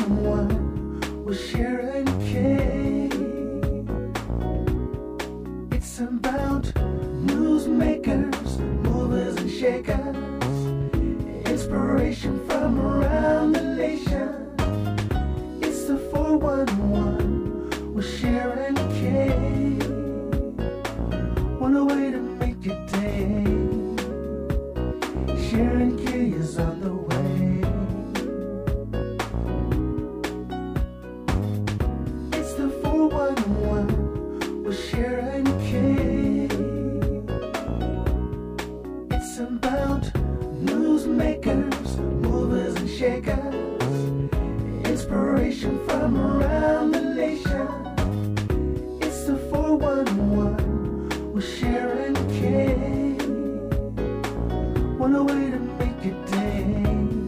411 with Sharon K. It's about newsmakers, movers and shakers, inspiration from around the nation. It's the 411 with Sharon K. One way to make your day. Sharon K is on the way. It's the 411 with Sharon K. It's about newsmakers, movers and shakers, inspiration from around the nation. It's the 411 with Sharon K. One way to make your day.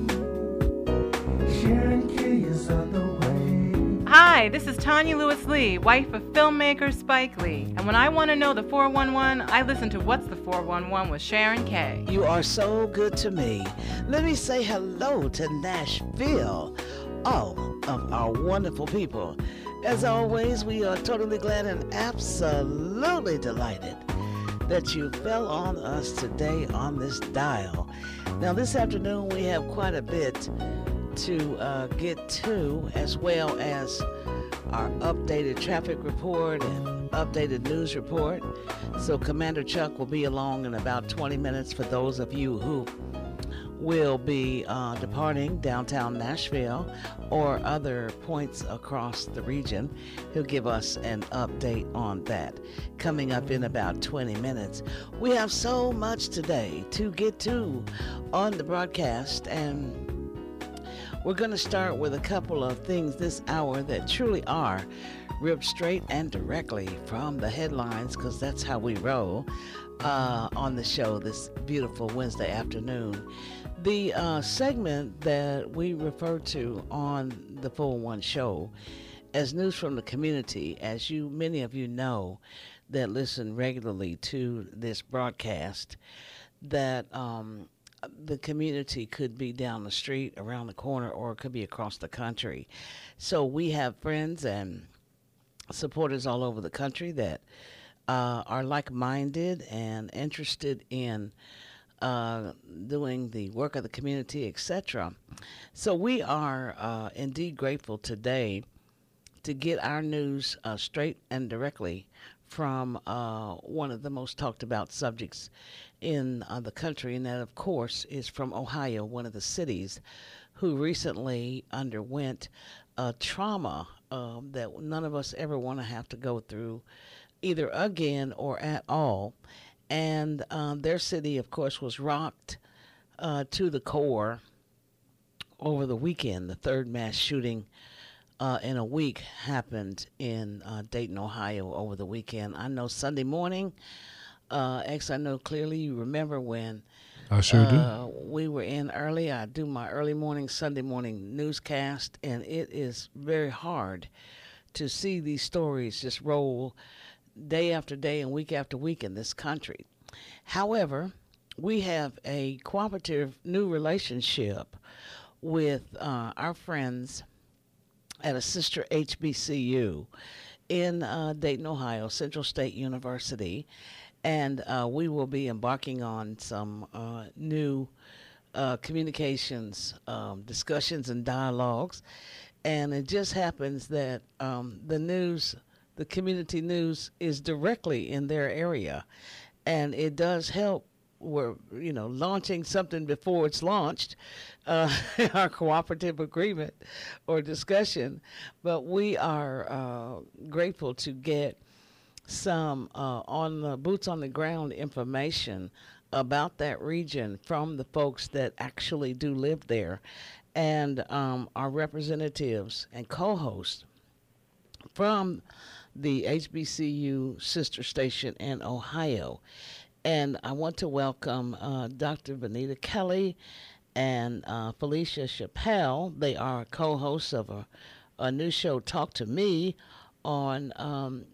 Sharon K is on the way. Hi, this is Tanya Lewis-Lee, wife of filmmaker Spike Lee. And when I want to know the 411, I listen to What's the 411 with Sharon K. You are so good to me. Let me say hello to Nashville, all of our wonderful people. As always, we are totally glad and absolutely delighted that you fell on us today on this dial. Now, this afternoon, we have quite a bit to get to, as well as our updated traffic report and updated news report. So Commander Chuck will be along in about 20 minutes for those of you who will be departing downtown Nashville or other points across the region. He'll give us an update on that coming up in about 20 minutes. We have so much today to get to on the broadcast, and we're going to start with a couple of things this hour that truly are ripped straight and directly from the headlines, because that's how we roll on the show this beautiful Wednesday afternoon. The segment that we refer to on the 411 show as News from the Community, as many of you know that listen regularly to this broadcast, that the community could be down the street, around the corner, or it could be across the country. So we have friends and supporters all over the country that are like-minded and interested in doing the work of the community, etc. So we are indeed grateful today to get our news straight and directly from one of the most talked about subjects in the country, and that, of course, is from Ohio, one of the cities who recently underwent trauma that none of us ever want to have to go through either again or at all. And their city, of course, was rocked to the core over the weekend. The third mass shooting in a week happened in Dayton, Ohio over the weekend. I know Sunday morning, X, I know clearly you remember when I sure do. We were in early. I do my early morning, Sunday morning newscast, and it is very hard to see these stories just roll day after day and week after week in this country. However, we have a cooperative new relationship with our friends at a sister HBCU in Dayton, Ohio, Central State University, and we will be embarking on some new communications, discussions, and dialogues. And it just happens that the community news is directly in their area, and it does help. We're, launching something before it's launched, our cooperative agreement or discussion, but we are grateful to get some boots on the ground information about that region from the folks that actually do live there, and our representatives and co-hosts from the HBCU sister station in Ohio. And I want to welcome Dr. Benita Kelly and Felicia Chappelle. They are co-hosts of a new show, Talk to Me, on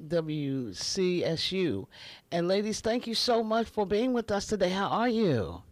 WCSU. And ladies, thank you so much for being with us today. How are you?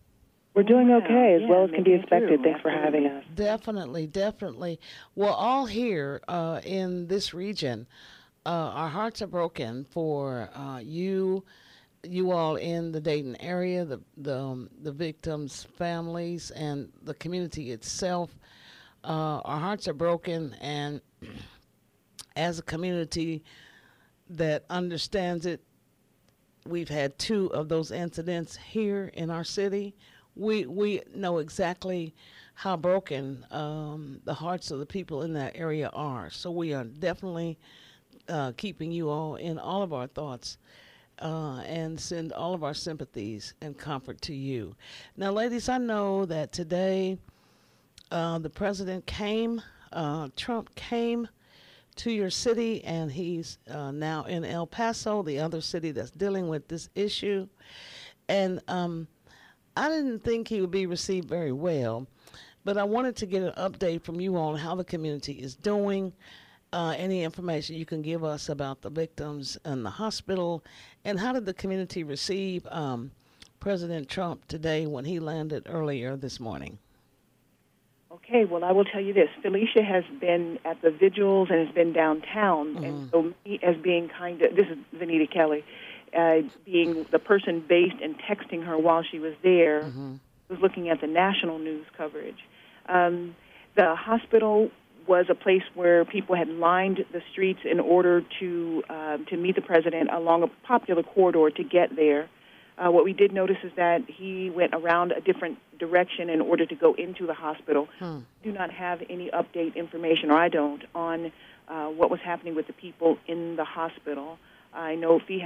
We're doing okay, as well as can be making it expected. through. Thanks for having us. Definitely, definitely. Well, all here in this region, our hearts are broken for you all in the Dayton area, the victims' families, and the community itself. Our hearts are broken, and as a community that understands it, we've had 2 of those incidents here in our city. We know exactly how broken the hearts of the people in that area are. So we are definitely keeping you all in all of our thoughts and send all of our sympathies and comfort to you. Now, ladies, I know that today the president came, Trump came to your city, and he's now in El Paso, the other city that's dealing with this issue. And I didn't think he would be received very well, but I wanted to get an update from you on how the community is doing, any information you can give us about the victims in the hospital, and how did the community receive President Trump today when he landed earlier this morning? Okay, well, I will tell you this. Felicia has been at the vigils and has been downtown, and so me as being this is Vanita Kelly, being the person based and texting her while she was there, was looking at the national news coverage. The hospital was a place where people had lined the streets in order to meet the president along a popular corridor to get there. What we did notice is that he went around a different direction in order to go into the hospital. Do not have any update information, or I don't, on what was happening with the people in the hospital. I know Felicia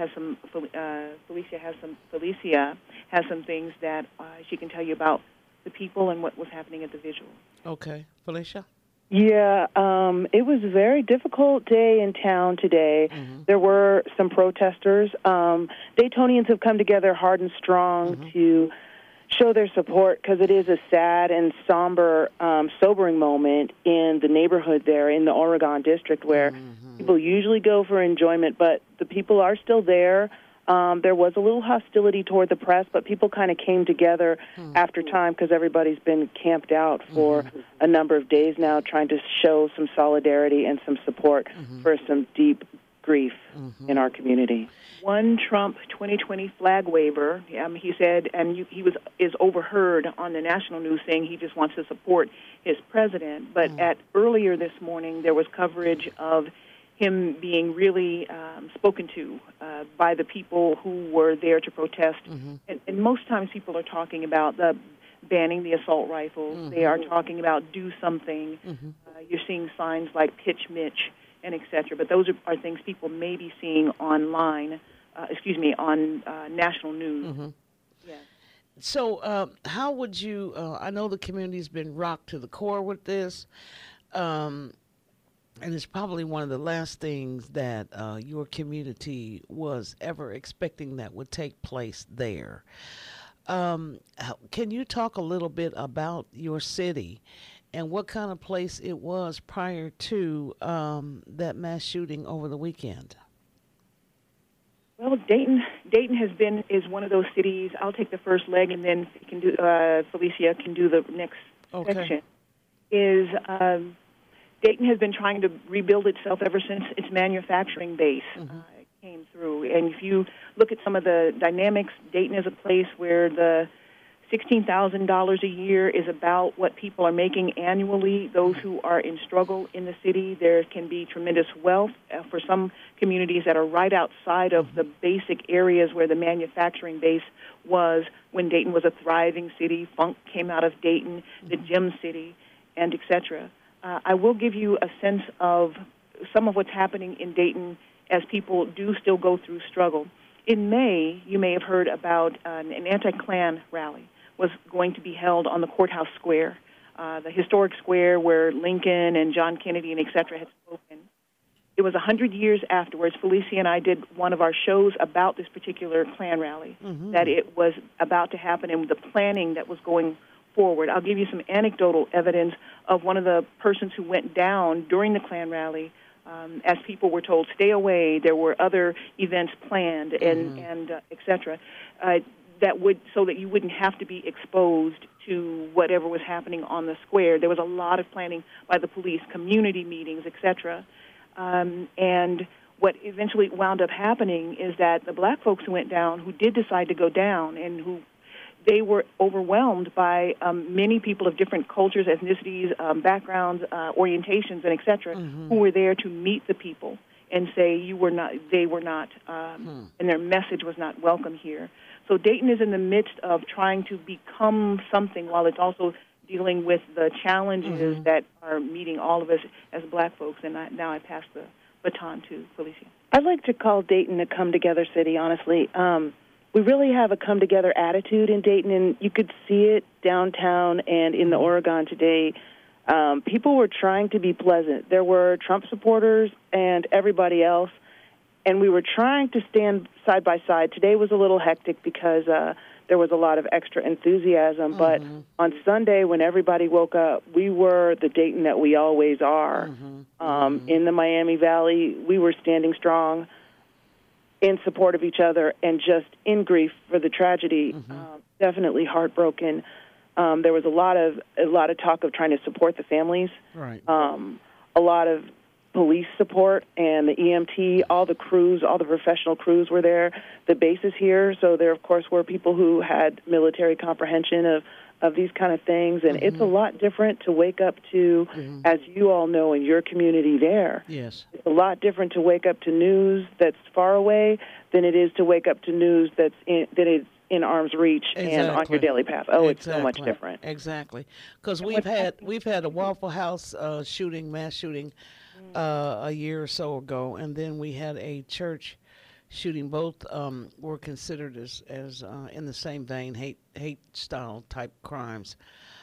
has some things that she can tell you about the people and what was happening at the vigil. Okay, Felicia? Yeah, it was a very difficult day in town today. There were some protesters. Daytonians have come together hard and strong to show their support because it is a sad and somber, sobering moment in the neighborhood there in the Oregon district where people usually go for enjoyment, but the people are still there. There was a little hostility toward the press, but people kind of came together after time because everybody's been camped out for a number of days now trying to show some solidarity and some support for some deep grief in our community. One Trump 2020 flag waiver, he said, and he is overheard on the national news saying he just wants to support his president. But earlier this morning, there was coverage of him being really spoken to by the people who were there to protest. And most times people are talking about banning the assault rifles. They are talking about do something. You're seeing signs like pitch Mitch and et cetera. But those are things people may be seeing online, on national news. Yes. So how would you, I know the community's been rocked to the core with this, and it's probably one of the last things that your community was ever expecting that would take place there. Can you talk a little bit about your city and what kind of place it was prior to that mass shooting over the weekend? Well, Dayton is one of those cities. I'll take the first leg, and then Felicia can do the next section. Dayton has been trying to rebuild itself ever since its manufacturing base came through. And if you look at some of the dynamics, Dayton is a place where the $16,000 a year is about what people are making annually. Those who are in struggle in the city, there can be tremendous wealth for some communities that are right outside of the basic areas where the manufacturing base was when Dayton was a thriving city. Funk came out of Dayton, the Gem City, and et cetera. I will give you a sense of some of what's happening in Dayton as people do still go through struggle. In May, you may have heard about an anti-Klan rally was going to be held on the courthouse square, the historic square where Lincoln and John Kennedy and et cetera had spoken. It was 100 years afterwards. Felicia and I did one of our shows about this particular Klan rally, that it was about to happen and the planning that was going forward. I'll give you some anecdotal evidence of one of the persons who went down during the Klan rally. As people were told, stay away, there were other events planned, and et cetera. so that you wouldn't have to be exposed to whatever was happening on the square. There was a lot of planning by the police, community meetings, etc. And what eventually wound up happening is that the black folks who went down, who did decide to go down, and who they were overwhelmed by many people of different cultures, ethnicities, backgrounds, orientations, and etc., who were there to meet the people and say they were not, and their message was not welcome here. So Dayton is in the midst of trying to become something while it's also dealing with the challenges that are meeting all of us as black folks. And now I pass the baton to Felicia. I'd like to call Dayton a come-together city, honestly. We really have a come-together attitude in Dayton, and you could see it downtown and in the Oregon today. People were trying to be pleasant. There were Trump supporters and everybody else, and we were trying to stand side by side. Today was a little hectic because there was a lot of extra enthusiasm, but on Sunday when everybody woke up, we were the Dayton that we always are. In the Miami Valley, we were standing strong in support of each other and just in grief for the tragedy, definitely heartbroken. There was a lot of talk of trying to support the families. Right. A lot of police support and the EMT, all the crews, all the professional crews were there. The base is here, so there, of course, were people who had military comprehension of these kind of things. And it's a lot different to wake up to, as you all know in your community there. Yes. It's a lot different to wake up to news that's far away than it is to wake up to news that is in arm's reach and on your daily path. Oh, it's so much different. Exactly. Because we've had a Waffle House mass shooting a year or so ago, and then we had a church shooting. Both were considered as in the same vein, hate style type crimes.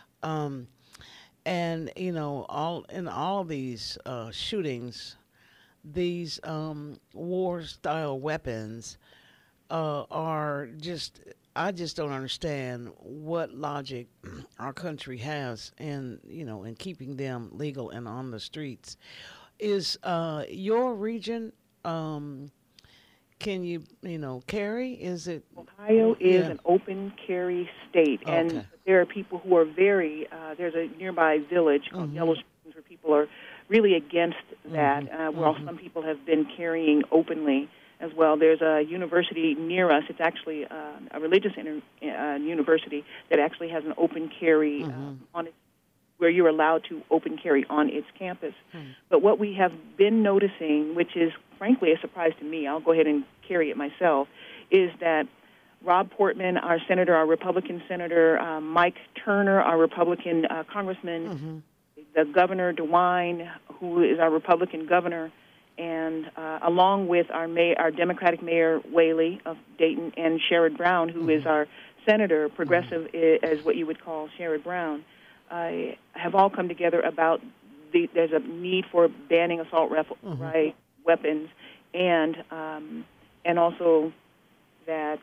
And all these shootings, these war style weapons are just, I just don't understand what logic our country has in keeping them legal and on the streets. Is your region, can you carry? Is it? Ohio is an open carry state, and there are people who are very, there's a nearby village called Yellow Springs where people are really against that, while some people have been carrying openly as well. There's a university near us. It's actually a religious university that actually has an open carry on its, where you're allowed to open carry on its campus. But what we have been noticing, which is frankly a surprise to me, I'll go ahead and carry it myself, is that Rob Portman, our senator, our Republican senator, Mike Turner, our Republican congressman, the Governor DeWine, who is our Republican governor, and along with our Democratic Mayor Whaley of Dayton and Sherrod Brown, who is our senator, progressive as what you would call Sherrod Brown, have all come together about there's a need for banning assault weapons, and also that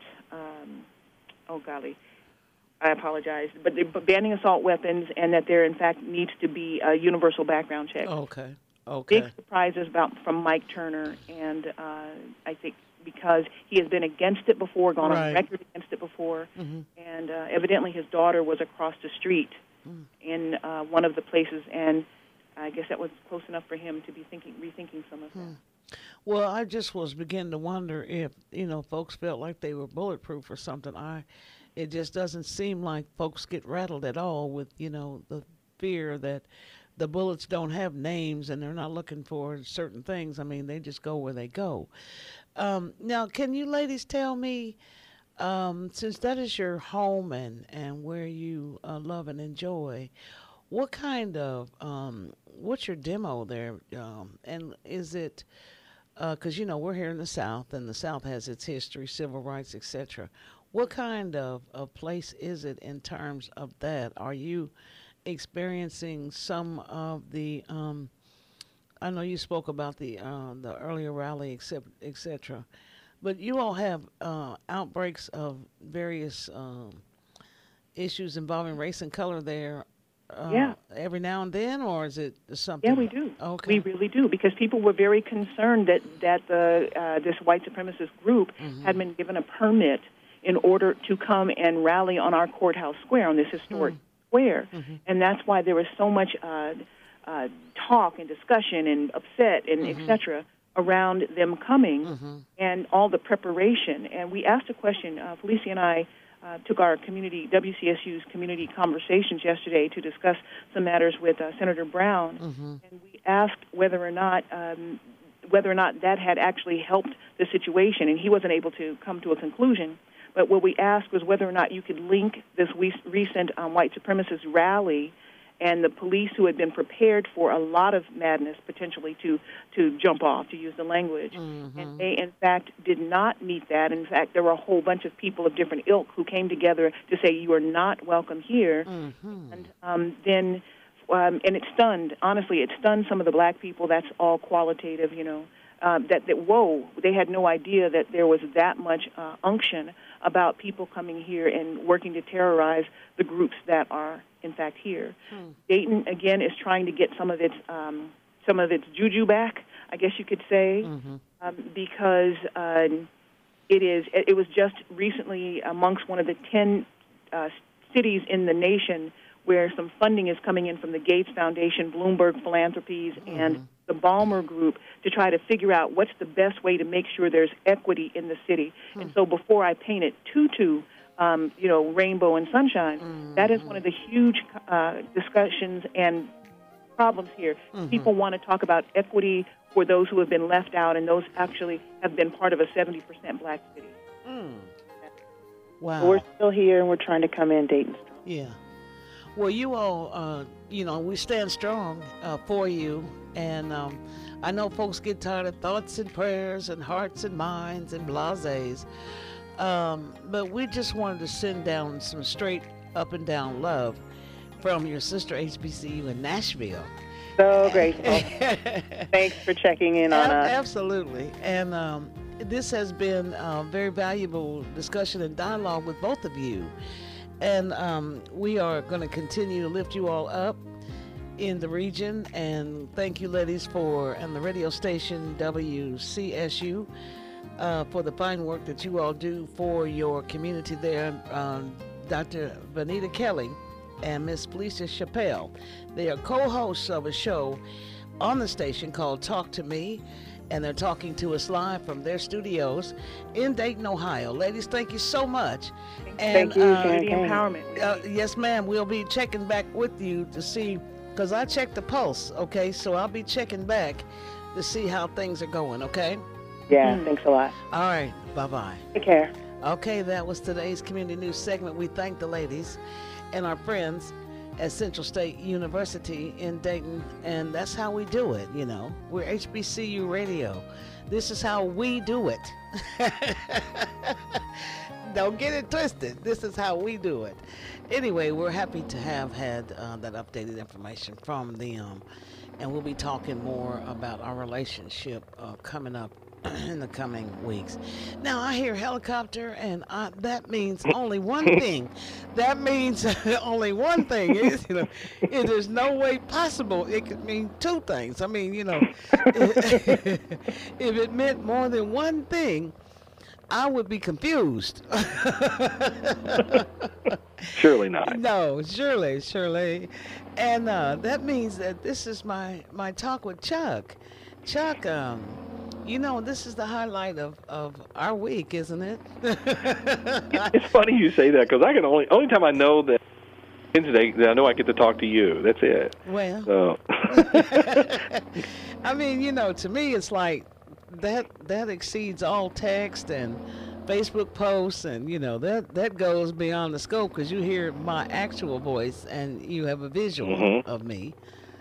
I apologize, but banning assault weapons, and that there in fact needs to be a universal background check. Okay. Big surprises from Mike Turner, and I think because he has been against it before, gone on record against it before, and evidently his daughter was across the street in one of the places, and I guess that was close enough for him to be rethinking some of that. Well, I just was beginning to wonder if folks felt like they were bulletproof or something. It just doesn't seem like folks get rattled at all with the fear that the bullets don't have names and they're not looking for certain things. I mean, they just go where they go. Now, can you ladies tell me, since that is your home and where you love and enjoy, what kind of, what's your demo there? And is it, because, we're here in the South, and the South has its history, civil rights, etc. What kind of place is it in terms of that? Are you experiencing some of the, I know you spoke about the earlier rally, etc., but you all have outbreaks of various issues involving race and color there every now and then, or is it something? Yeah, we do. Okay. We really do, because people were very concerned that this white supremacist group had been given a permit in order to come and rally on our courthouse square, on this historic square. And that's why there was so much talk and discussion and upset and et cetera around them coming and all the preparation. And we asked a question. Felicia and I took our community, WCSU's community conversations yesterday to discuss some matters with Senator Brown, and we asked whether or not that had actually helped the situation, and he wasn't able to come to a conclusion. But what we asked was whether or not you could link this recent white supremacist rally and the police who had been prepared for a lot of madness potentially to jump off, to use the language. And they, in fact, did not meet that. In fact, there were a whole bunch of people of different ilk who came together to say, you are not welcome here. And then it stunned, honestly, it stunned some of the black people. That's all qualitative, you know, that whoa, they had no idea that there was that much unction about people coming here and working to terrorize the groups that are, in fact, here. Dayton, again, is trying to get some of its juju back, I guess you could say, because it was just recently amongst one of the 10 cities in the nation where some funding is coming in from the Gates Foundation, Bloomberg Philanthropies, and the Balmer Group to try to figure out what's the best way to make sure there's equity in the city. And so before I paint it tutu, you know, rainbow and sunshine, that is one of the huge discussions and problems here. People want to talk about equity for those who have been left out, and those actually have been part of a 70% black city. Wow. So we're still here, and we're trying to come in Dayton strong. Yeah. Well, you all, you know, we stand strong for you. And I know folks get tired of thoughts and prayers and hearts and minds and blasés. But we just wanted to send down some straight up and down love from your sister HBCU in Nashville. So grateful. Thanks for checking in on us. Absolutely. And this has been a very valuable discussion and dialogue with both of you. And we are going to continue to lift you all up in the region. And thank you, ladies, and the radio station WCSU for the fine work that you all do for your community there. Dr. Vanita Kelly and Miss Felicia Chappelle. They are co-hosts of a show on the station called Talk to Me, and they're talking to us live from their studios in Dayton, Ohio. Ladies, thank you so much. Thank you, The empowerment. Yes, ma'am. We'll be checking back with you to see, because I checked the pulse, okay? So I'll be checking back to see how things are going, okay? Yeah, thanks a lot. All right, bye-bye. Take care. Okay, that was today's Community News segment. We thank the ladies and our friends at Central State University in Dayton, and that's how we do it, you know. We're HBCU Radio. This is how we do it. Don't get it twisted. This is how we do it. Anyway, we're happy to have had that updated information from them, and we'll be talking more about our relationship coming up in the coming weeks. Now, I hear helicopter, and that means only one thing. That means only one thing. Is, you know, it is no way possible it could mean two things. I mean, you know, if it meant more than one thing, I would be confused. Surely not. No, surely. And that means that this is my talk with Chuck. Chuck, you know, this is the highlight of our week, isn't it? It's funny you say that, because I can only time I know that Wednesday, I know I get to talk to you. That's it. Well, So. I mean, you know, to me, it's like that exceeds all text and Facebook posts, and you know that goes beyond the scope, because you hear my actual voice and you have a visual of me.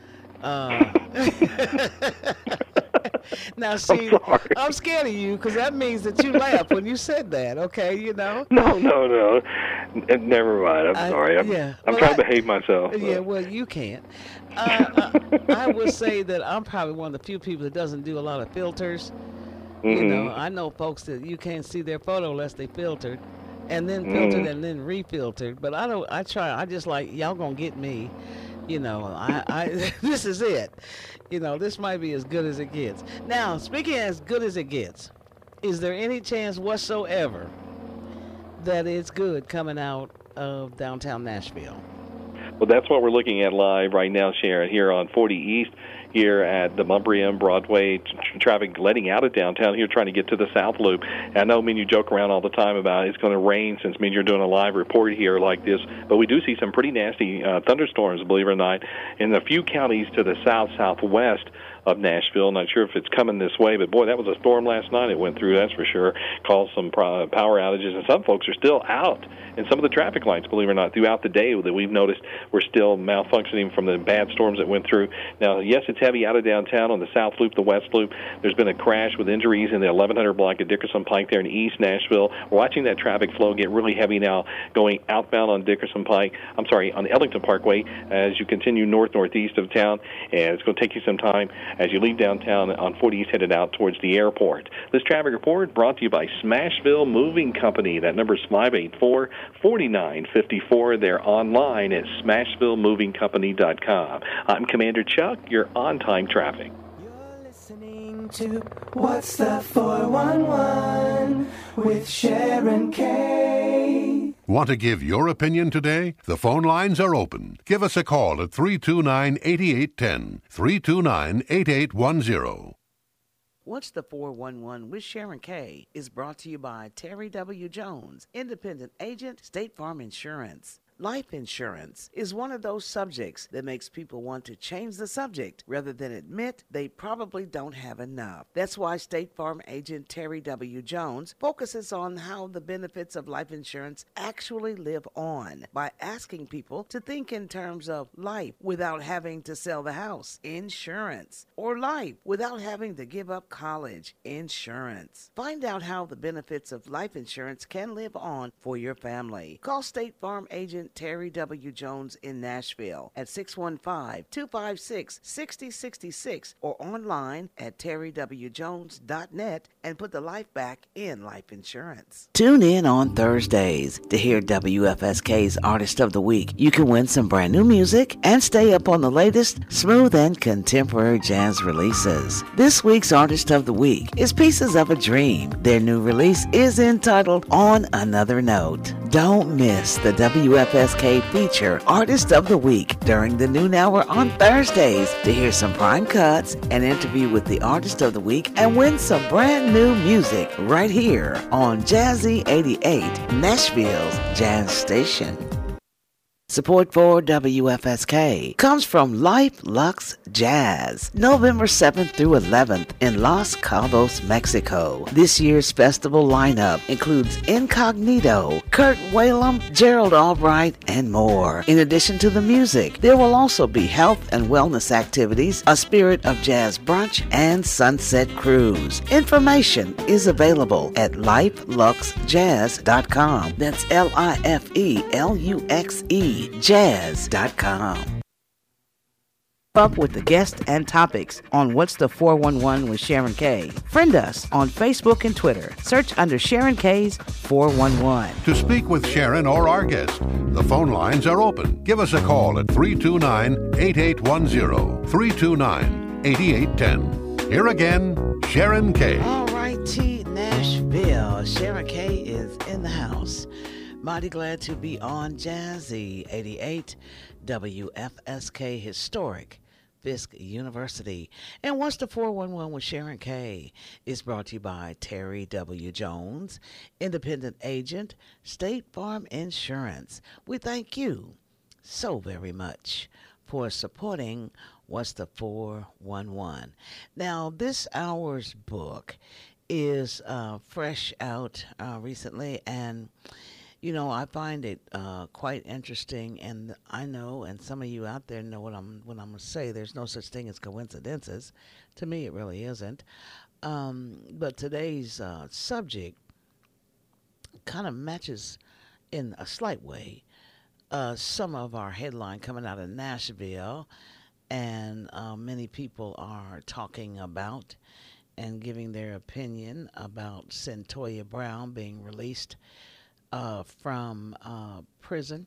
Now, see, I'm scared of you, because that means that you laughed when you said that, okay, you know? No. Never mind. I'm sorry. I'm trying to behave myself. Yeah, well, you can't. I would say that I'm probably one of the few people that doesn't do a lot of filters. You know, I know folks that you can't see their photo unless they filtered, and then filtered and then refiltered. But I just like, y'all gonna get me. You know, I this is it. You know, this might be as good as it gets. Now, speaking as good as it gets, is there any chance whatsoever that is good coming out of downtown Nashville? Well, that's what we're looking at live right now, Sharon, here on 40 East, here at the Mumbrium Broadway. Traffic letting out of downtown here, trying to get to the South Loop. And I know, you joke around all the time about it's going to rain since you're doing a live report here like this, but we do see some pretty nasty thunderstorms, believe it or not, in a few counties to the southwest of Nashville. Not sure if it's coming this way, but boy, that was a storm last night it went through, that's for sure. Caused some power outages, and some folks are still out. And some of the traffic lights, believe it or not, throughout the day that we've noticed were still malfunctioning from the bad storms that went through. Now, yes, it's heavy out of downtown on the South Loop, the West Loop. There's been a crash with injuries in the 1100 block of Dickerson Pike there in East Nashville. We're watching that traffic flow get really heavy now going outbound on on Ellington Parkway as you continue northeast of town. And it's going to take you some time as you leave downtown on 40 East headed out towards the airport. This traffic report brought to you by Smashville Moving Company. That number is 584-4954. They're online at smashvillemovingcompany.com. I'm Commander Chuck. You're on-time traffic. You're listening to What's the 411 with Sharon K. Want to give your opinion today? The phone lines are open. Give us a call at 329-8810, 329-8810. What's the 411 with Sharon K. is brought to you by Terry W. Jones, independent agent, State Farm Insurance. Life insurance is one of those subjects that makes people want to change the subject rather than admit they probably don't have enough. That's why State Farm agent Terry W. Jones focuses on how the benefits of life insurance actually live on by asking people to think in terms of life without having to sell the house, insurance, or life without having to give up college, insurance. Find out how the benefits of life insurance can live on for your family. Call State Farm agent Terry W. Jones in Nashville at 615-256-6066 or online at terrywjones.net and put the life back in life insurance. Tune in on Thursdays to hear WFSK's Artist of the Week. You can win some brand new music and stay up on the latest smooth and contemporary jazz releases. This week's Artist of the Week is Pieces of a Dream. Their new release is entitled On Another Note. Don't miss the WFSK feature Artist of the Week during the noon hour on Thursdays to hear some prime cuts, an interview with the Artist of the Week, and win some brand new music right here on Jazzy 88, Nashville's jazz station. Support for WFSK comes from Life Lux Jazz, November 7th through 11th in Los Cabos, Mexico. This year's festival lineup includes Incognito, Kurt Whalum, Gerald Albright, and more. In addition to the music, there will also be health and wellness activities, a Spirit of Jazz brunch, and Sunset Cruise. Information is available at lifeluxjazz.com. That's LIFELUXE. Jazz.com. Up with the guests and topics on What's the 411 with Sharon K. Friend us on Facebook and Twitter. Search under Sharon K's 411. To speak with Sharon or our guest, the phone lines are open. Give us a call at 329-8810, 329-8810. Here again, Sharon K. All righty, Nashville. Sharon K is in the house. Mighty glad to be on Jazzy 88 WFSK Historic Fisk University. And What's the 411 with Sharon K is brought to you by Terry W. Jones, independent agent, State Farm Insurance. We thank you so very much for supporting What's the 411. Now, this hour's book is fresh out recently, and you know, I find it quite interesting, and I know, and some of you out there know what I'm going to say. There's no such thing as coincidences. To me, it really isn't. But today's subject kind of matches, in a slight way, some of our headline coming out of Nashville, and many people are talking about and giving their opinion about Cyntoia Brown being released from prison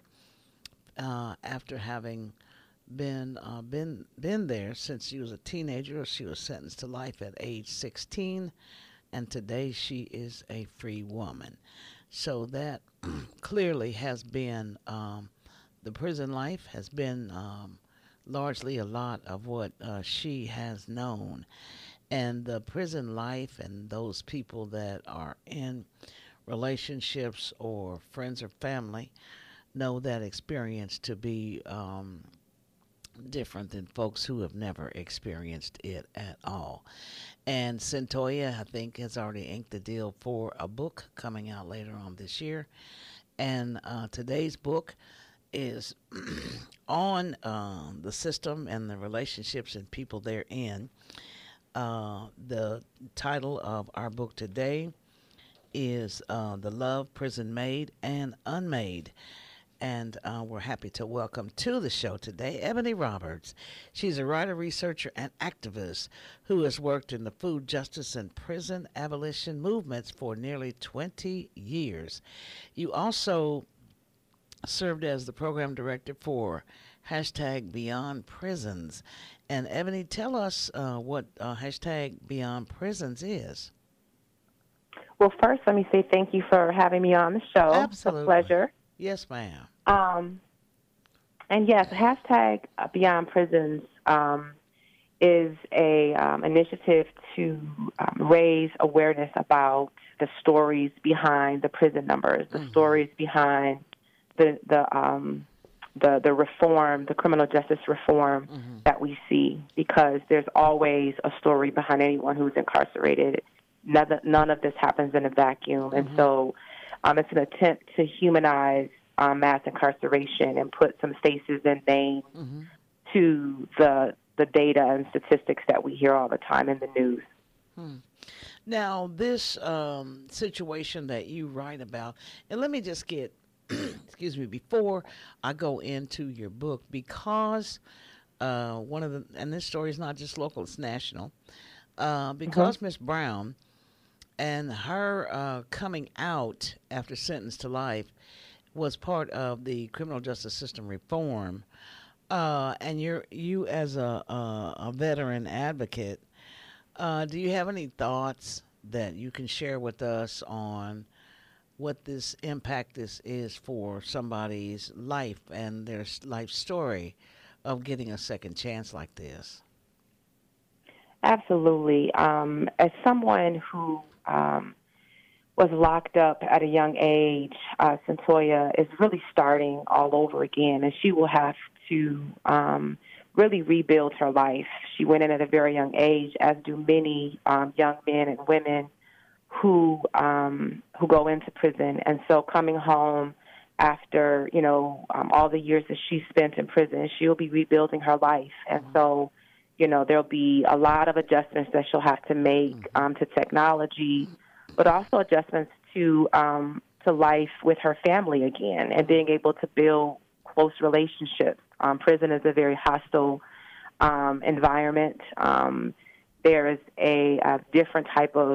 after having been there since she was a teenager. She was sentenced to life at age 16, and today she is a free woman. So that clearly has been the prison life has been largely a lot of what she has known. And the prison life and those people that are in relationships or friends or family know that experience to be different than folks who have never experienced it at all. And Centoya, I think, has already inked the deal for a book coming out later on this year. And today's book is on the system and the relationships and people therein. The title of our book today is The Love Prison Made and Unmade. And we're happy to welcome to the show today Ebony Roberts. She's a writer, researcher, and activist who has worked in the food justice and prison abolition movements for nearly 20 years. You also served as the program director for hashtag Beyond Prisons. And Ebony, tell us what hashtag Beyond Prisons is. Well, first, let me say thank you for having me on the show. Absolutely. It's a pleasure. Yes, ma'am. And yes, hashtag Beyond Prisons is a initiative to raise awareness about the stories behind the prison numbers, the stories behind the reform, the criminal justice reform that we see, because there's always a story behind anyone who's incarcerated. None of this happens in a vacuum, and so it's an attempt to humanize mass incarceration and put some faces and names to the data and statistics that we hear all the time in the news. Now, this situation that you write about, and let me just get, excuse me, before I go into your book, because one of the, and this story is not just local, it's national, because Miss Brown and her coming out after sentence to life was part of the criminal justice system reform, and you as a veteran advocate, do you have any thoughts that you can share with us on what this impact this is for somebody's life and their life story of getting a second chance like this? Absolutely. As someone who was locked up at a young age, Centoya is really starting all over again, and she will have to really rebuild her life. She went in at a very young age, as do many young men and women who go into prison. And so coming home after, all the years that she spent in prison, she'll be rebuilding her life. And so, there'll be a lot of adjustments that she'll have to make to technology, but also adjustments to life with her family again and being able to build close relationships. Prison is a very hostile environment. There is a different type of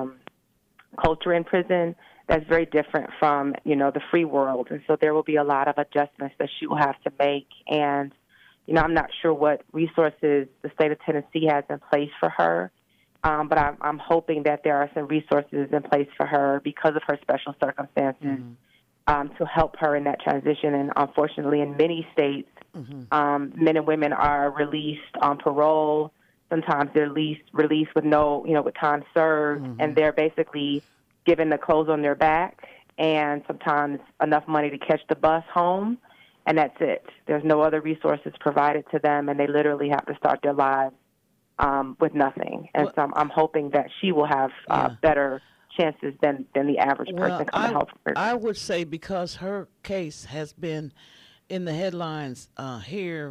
culture in prison that's very different from, the free world. And so there will be a lot of adjustments that she will have to make. And, I'm not sure what resources the state of Tennessee has in place for her. But I'm hoping that there are some resources in place for her because of her special circumstances to help her in that transition. And unfortunately, in many states, men and women are released on parole. Sometimes they're released with with time served, and they're basically given the clothes on their back and sometimes enough money to catch the bus home, and that's it. There's no other resources provided to them, and they literally have to start their lives with nothing. And so I'm hoping that she will have better chances than the average person coming home from prison. I would say because her case has been in the headlines here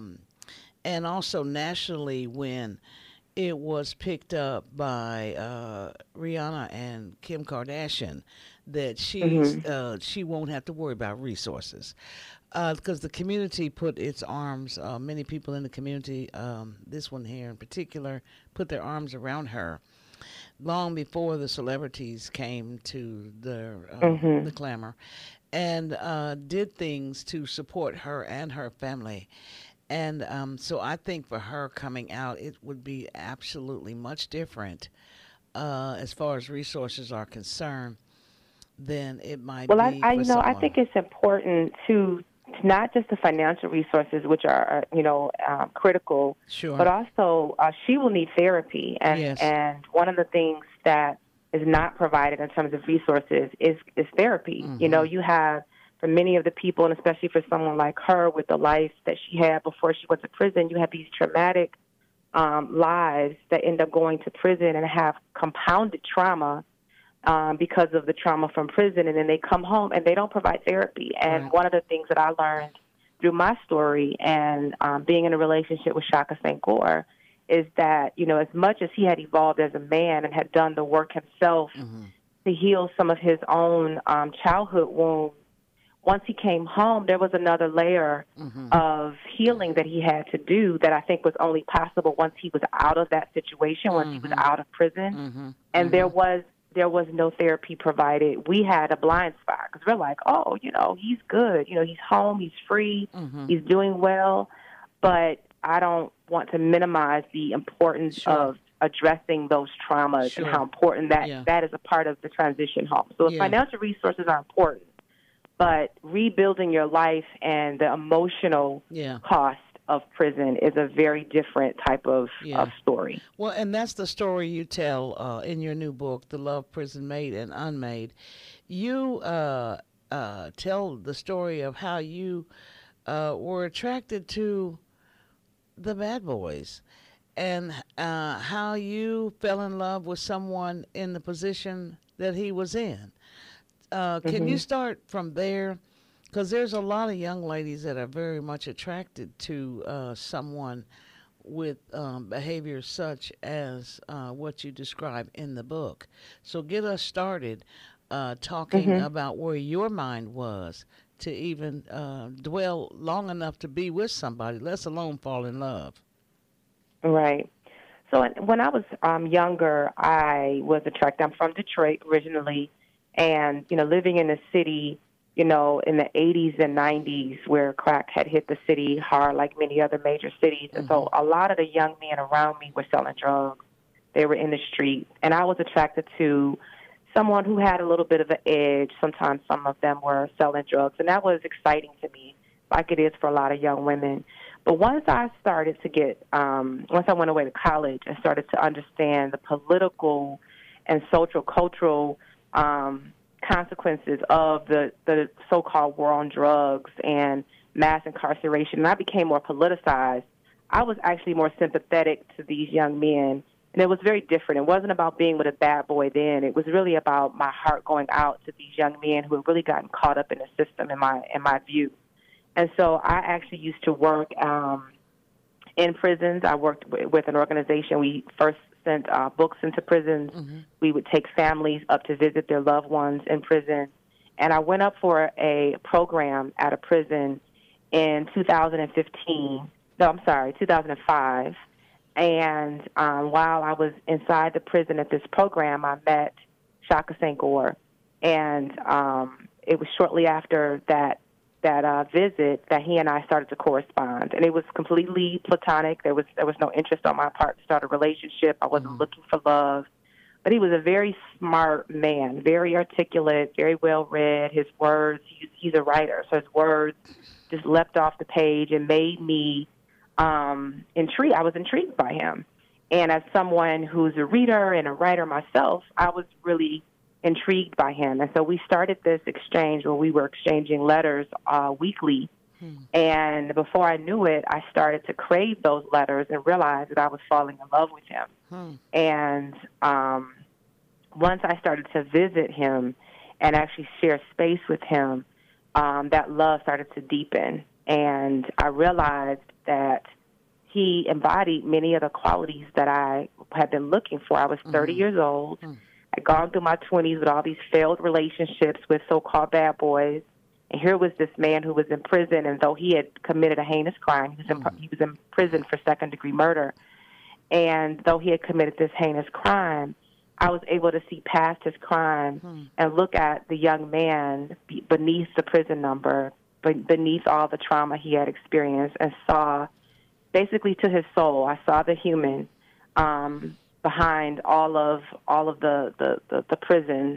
and also nationally when it was picked up by Rihanna and Kim Kardashian, that she won't have to worry about resources. Because the community put its arms, many people in the community, this one here in particular, put their arms around her long before the celebrities came to the clamor, and did things to support her and her family. And so I think for her coming out, it would be absolutely much different as far as resources are concerned than it might Well, be I for someone. I think it's important to not just the financial resources, which are critical, Sure. but also she will need therapy, and Yes. and one of the things that is not provided in terms of resources is therapy. Mm-hmm. You know, you have for many of the people, and especially for someone like her with the life that she had before she went to prison, you have these traumatic lives that end up going to prison and have compounded trauma because of the trauma from prison, and then they come home and they don't provide therapy. And Right. one of the things that I learned through my story and being in a relationship with Shaka Senghor is that, you know, as much as he had evolved as a man and had done the work himself to heal some of his own childhood wounds, once he came home, there was another layer of healing that he had to do that I think was only possible once he was out of that situation, once he was out of prison. And there was no therapy provided. We had a blind spot because we're like, oh, you know, he's good. You know, he's home, he's free, he's doing well. But I don't want to minimize the importance of addressing those traumas and how important that is a part of the transition home. So financial resources are important, but rebuilding your life and the emotional cost of prison is a very different type of story. Well, and that's the story you tell in your new book, The Love Prison Made and Unmade. You tell the story of how you were attracted to the bad boys and how you fell in love with someone in the position that he was in. Can you start from there? Because there's a lot of young ladies that are very much attracted to someone with behaviors such as what you describe in the book. So get us started talking about where your mind was to even dwell long enough to be with somebody, let alone fall in love. Right. So when I was younger, I was attracted. I'm from Detroit originally, and, you know, living in the city, you know, in the 80s and 90s where crack had hit the city hard like many other major cities. And so a lot of the young men around me were selling drugs. They were in the street. And I was attracted to someone who had a little bit of an edge. Sometimes some of them were selling drugs. And that was exciting to me, like it is for a lot of young women. But once I started to get, once I went away to college and started to understand the political and social cultural consequences of the so-called war on drugs and mass incarceration, and I became more politicized, I was actually more sympathetic to these young men. And it was very different. It wasn't about being with a bad boy then. It was really about my heart going out to these young men who had really gotten caught up in the system, in my view. And so I actually used to work in prisons. I worked with an organization. We first sent books into prisons. We would take families up to visit their loved ones in prison. And I went up for a program at a prison in 2005. And while I was inside the prison at this program, I met Shaka Senghor. And it was shortly after that visit that he and I started to correspond. And it was completely platonic. There was no interest on my part to start a relationship. I wasn't looking for love. But he was a very smart man, very articulate, very well-read. His words, he's a writer, so his words just leapt off the page and made me intrigued. I was intrigued by him. And as someone who's a reader and a writer myself, I was really intrigued by him. And so we started this exchange where we were exchanging letters weekly. And before I knew it, I started to crave those letters and realized that I was falling in love with him. And once I started to visit him and actually share space with him, that love started to deepen. And I realized that he embodied many of the qualities that I had been looking for. I was 30 years old. I'd gone through my 20s with all these failed relationships with so-called bad boys. And here was this man who was in prison, and though he had committed a heinous crime, he was in prison for second-degree murder. And though he had committed this heinous crime, I was able to see past his crime and look at the young man beneath the prison number, beneath all the trauma he had experienced, and saw basically to his soul. I saw the human behind all of the prison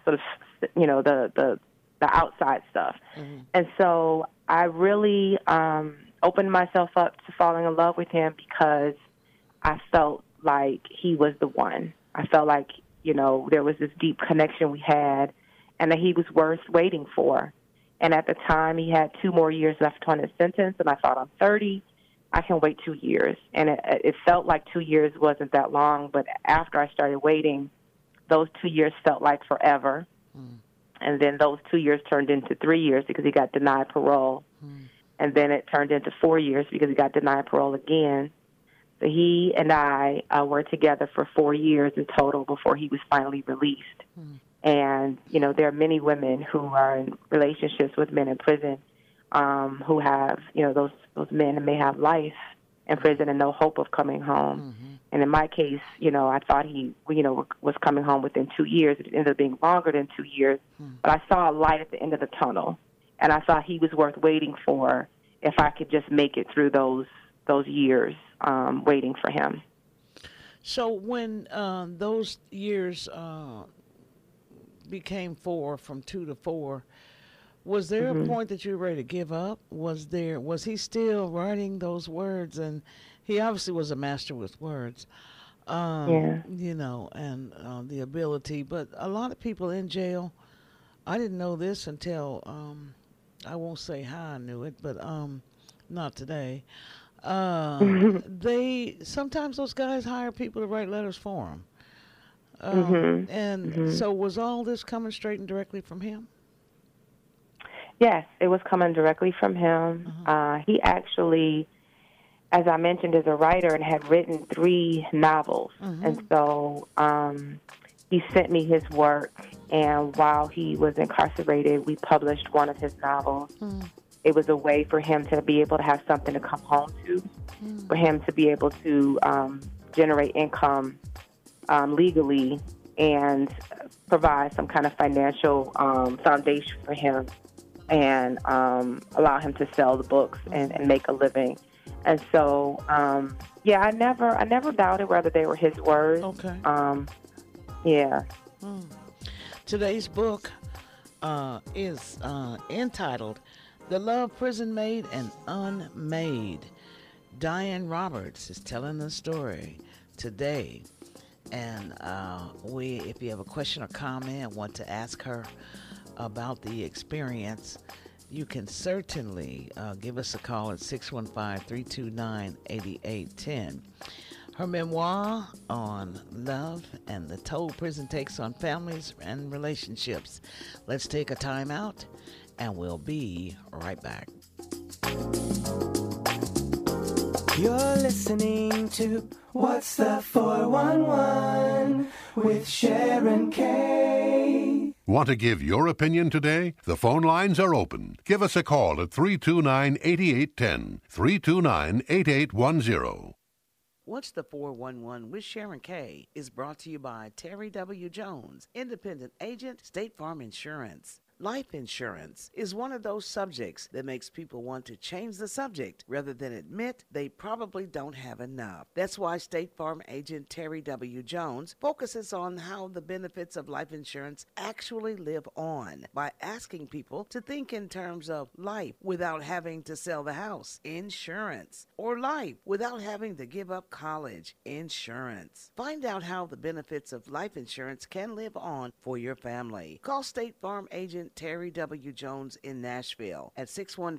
sort of, the outside stuff. Mm-hmm. And so I really opened myself up to falling in love with him because I felt like he was the one. I felt like, there was this deep connection we had and that he was worth waiting for. And at the time, he had 2 more years left on his sentence, and I thought, I'm 30. I can wait 2 years. And it felt like 2 years wasn't that long, but after I started waiting, those 2 years felt like forever. Mm. And then those 2 years turned into 3 years because he got denied parole. Mm. And then it turned into 4 years because he got denied parole again. So he and I were together for 4 years in total before he was finally released. Mm. And, there are many women who are in relationships with men in prison who have, those men may have life in prison and no hope of coming home. Mm-hmm. And in my case, I thought he, was coming home within 2 years. It ended up being longer than 2 years. Mm. But I saw a light at the end of the tunnel. And I thought he was worth waiting for if I could just make it through those years waiting for him. So when those years became 4, from 2 to 4, was there mm-hmm. a point that you were ready to give up? Was he still writing those words? And he obviously was a master with words, and the ability. But a lot of people in jail, I didn't know this until, I won't say how I knew it, but not today. Sometimes those guys hire people to write letters for them. Mm-hmm. And mm-hmm. so was all this coming straight and directly from him? Yes, it was coming directly from him. Uh-huh. He actually, as I mentioned, is a writer and had written 3 novels. Mm-hmm. And so he sent me his work, and while he was incarcerated, we published one of his novels. Mm. It was a way for him to be able to have something to come home to, for him to be able to generate income legally and provide some kind of financial foundation for him and allow him to sell the books and make a living. And so, I never doubted whether they were his words. Okay. Yeah. Mm. Today's book is entitled The Love Prison Made and Unmade. Diane Roberts is telling the story today. And if you have a question or comment, want to ask her about the experience, you can certainly give us a call at 615-329-8810. Her memoir on love and the toll prison takes on families and relationships. Let's take a time out, and we'll be right back. You're listening to What's the 411 with Sharon K. Want to give your opinion today? The phone lines are open. Give us a call at 329-8810, 329-8810. What's the 411 with Sharon K. is brought to you by Terry W. Jones, independent agent, State Farm Insurance. Life insurance is one of those subjects that makes people want to change the subject rather than admit they probably don't have enough. That's why State Farm agent Terry W. Jones focuses on how the benefits of life insurance actually live on by asking people to think in terms of life without having to sell the house, insurance, or life without having to give up college, insurance. Find out how the benefits of life insurance can live on for your family. Call State Farm agent Terry W. Jones in Nashville at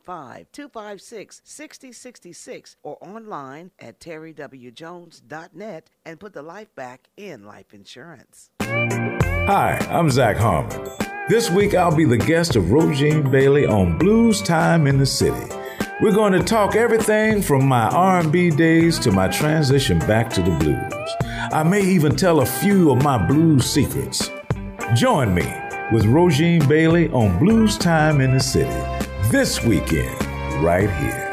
615-256-6066 or online at terrywjones.net and put the life back in life insurance. Hi, I'm Zach Harmon. This week I'll be the guest of Rogine Bailey on Blues Time in the City. We're going to talk everything from my R&B days to my transition back to the blues. I may even tell a few of my blues secrets. Join me with Rogine Bailey on Blues Time in the City this weekend, right here.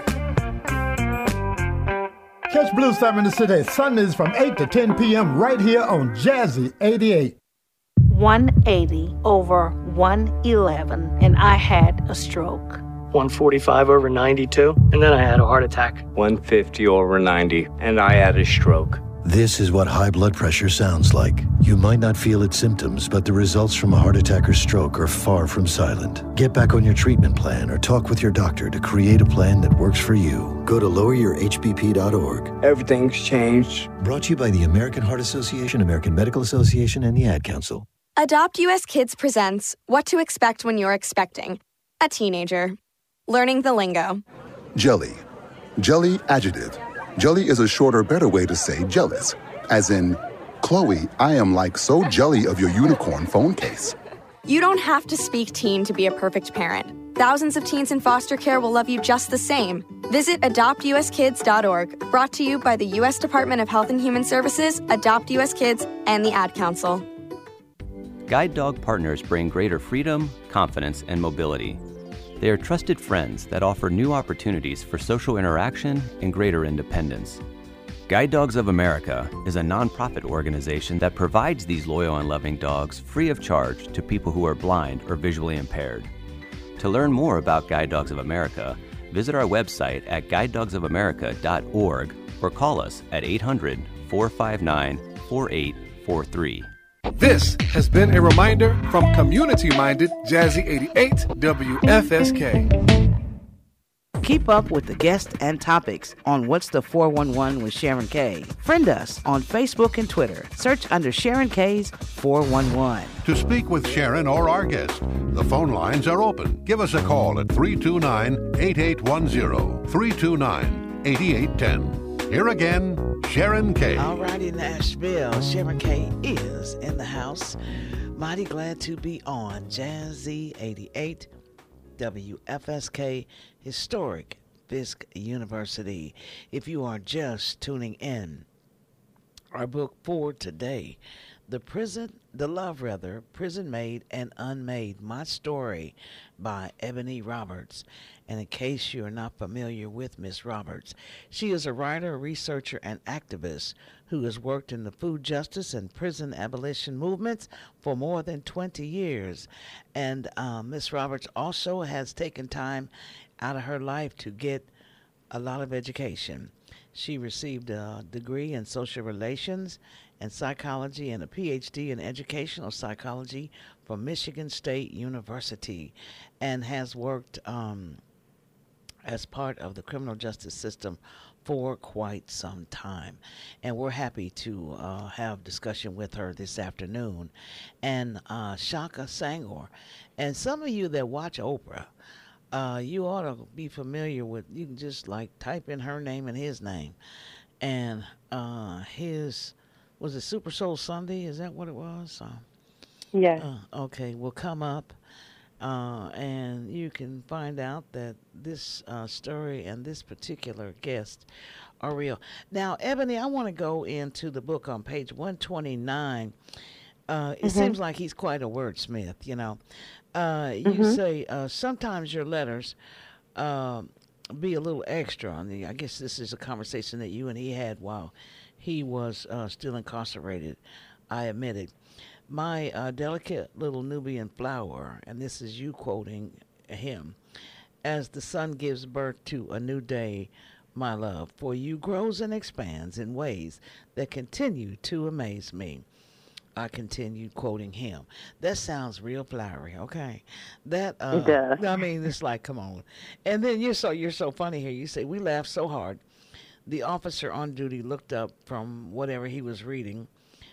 Catch Blues Time in the City Sundays from 8 to 10 p.m. right here on Jazzy 88. 180 over 111, and I had a stroke. 145 over 92, and then I had a heart attack. 150 over 90, and I had a stroke. This is what high blood pressure sounds like. You might not feel its symptoms, but the results from a heart attack or stroke are far from silent. Get back on your treatment plan or talk with your doctor to create a plan that works for you. Go to loweryourhbp.org. Everything's changed. Brought to you by the American Heart Association, American Medical Association, and the Ad Council. Adopt US Kids presents What to Expect When You're Expecting a Teenager. Learning the lingo. Jelly. Jelly adjective. Jelly is a shorter, better way to say jealous. As in, Chloe, I am like so jelly of your unicorn phone case. You don't have to speak teen to be a perfect parent. Thousands of teens in foster care will love you just the same. Visit adoptuskids.org, brought to you by the U.S. Department of Health and Human Services, Adopt US Kids, and the Ad Council. Guide dog partners bring greater freedom, confidence, and mobility. They are trusted friends that offer new opportunities for social interaction and greater independence. Guide Dogs of America is a nonprofit organization that provides these loyal and loving dogs free of charge to people who are blind or visually impaired. To learn more about Guide Dogs of America, visit our website at guidedogsofamerica.org or call us at 800-459-4843. This has been a reminder from community-minded Jazzy 88 WFSK. Keep up with the guests and topics on What's the 411 with Sharon K. Friend us on Facebook and Twitter. Search under Sharon K's 411. To speak with Sharon or our guest, the phone lines are open. Give us a call at 329-8810, 329-8810. Here again, Sharon K. All righty, Nashville. Sharon K is in the house. Mighty glad to be on Jazzy 88 WFSK Historic Fisk University. If you are just tuning in, our book for today, Prison Made and Unmade, My Story by Ebony Roberts. And in case you're not familiar with Miss Roberts, she is a writer, researcher, and activist who has worked in the food justice and prison abolition movements for more than 20 years. And Miss Roberts also has taken time out of her life to get a lot of education. She received a degree in social relations and psychology and a PhD in educational psychology from Michigan State University, and has worked as part of the criminal justice system for quite some time. And we're happy to have discussion with her this afternoon. And Shaka Sangor. And some of you that watch Oprah, you ought to be familiar with, you can just like type in her name and his name. And was it Super Soul Sunday? Is that what it was? Yeah. Okay, will come up. And you can find out that this story and this particular guest are real. Now, Ebony, I want to go into the book on page 129. It seems like he's quite a wordsmith, you know. You say, sometimes your letters be a little extra. I guess this is a conversation that you and he had while he was still incarcerated, I admitted. My delicate little Nubian flower, and this is you quoting him, as the sun gives birth to a new day, my love, for you grows and expands in ways that continue to amaze me. I continued quoting him. That sounds real flowery, okay? That it does. I mean, it's like, come on. And then you're so funny here. You say we laughed so hard. The officer on duty looked up from whatever he was reading.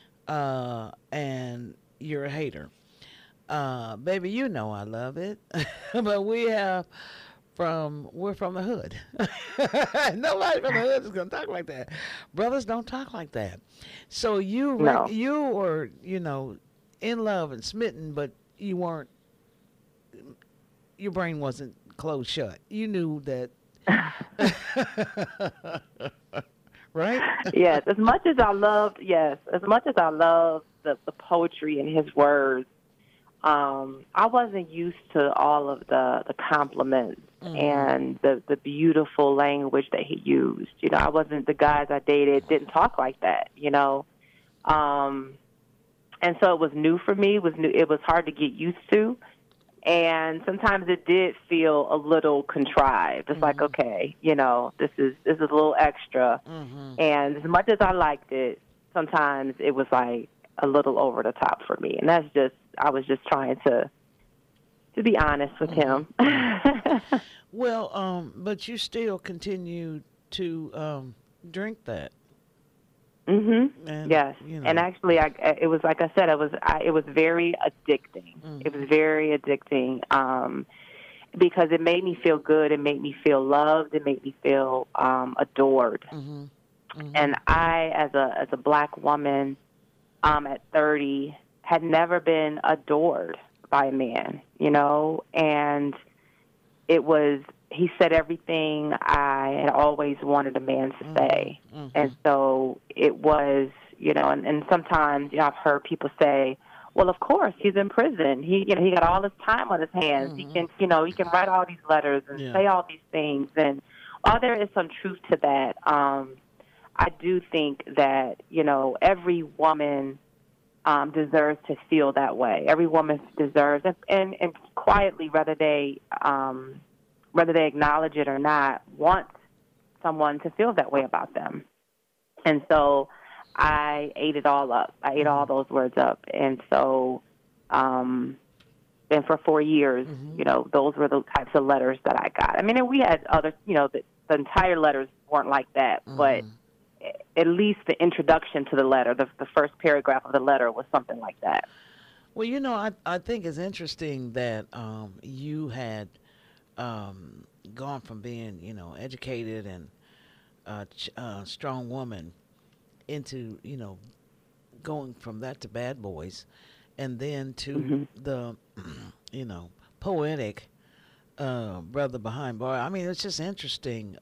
And you're a hater. Baby, you know I love it. But we're from the hood. Nobody from the hood is going to talk like that. Brothers don't talk like that. So you were, in love and smitten, but you weren't, your brain wasn't closed shut. You knew that. Right? Yes, as much as I loved the poetry in his words, I wasn't used to all of the compliments and the beautiful language that he used. I wasn't, the guys I dated didn't talk like that, and so it was new for me. It was hard to get used to. And sometimes it did feel a little contrived. It's like, okay, this is a little extra. And as much as I liked it, sometimes it was like a little over the top for me. And I was just trying to be honest with him. Well, but you still continue to drink that. And, yes, and actually, it was like I said, it was very addicting. It was very addicting because it made me feel good. It made me feel loved. It made me feel adored. And I, as a black woman, at 30, had never been adored by a man. And it was. He said everything I had always wanted a man to say. And so it was, and sometimes I've heard people say, well, of course, he's in prison. He got all this time on his hands. He can, he can write all these letters and say all these things. And while there is some truth to that, I do think that, every woman deserves to feel that way. Every woman deserves, and quietly, whether they acknowledge it or not, want someone to feel that way about them. And so I ate it all up. I ate all those words up. And so, and for 4 years, those were the types of letters that I got. I mean, and we had other, the entire letters weren't like that, but at least the introduction to the letter, the first paragraph of the letter was something like that. Well, I think it's interesting that you had gone from being, educated and a strong woman into, going from that to Bad Boys, and then to the, poetic Brother Behind Bars. I mean, it's just interesting.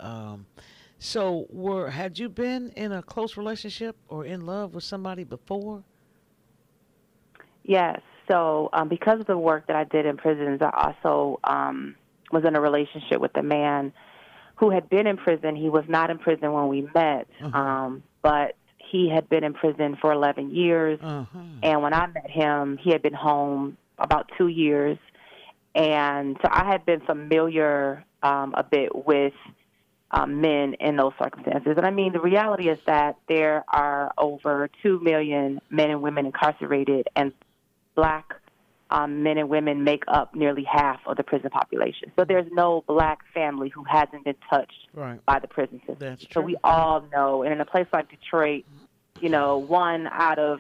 So had you been in a close relationship or in love with somebody before? Yes. So because of the work that I did in prisons, I also was in a relationship with a man who had been in prison. He was not in prison when we met, but he had been in prison for 11 years. And when I met him, he had been home about 2 years. And so I had been familiar a bit with men in those circumstances. And I mean, the reality is that there are over 2 million men and women incarcerated, and black men and women make up nearly half of the prison population. So there's no black family who hasn't been touched by the prison system. That's true. So we all know, and in a place like Detroit, 1 out of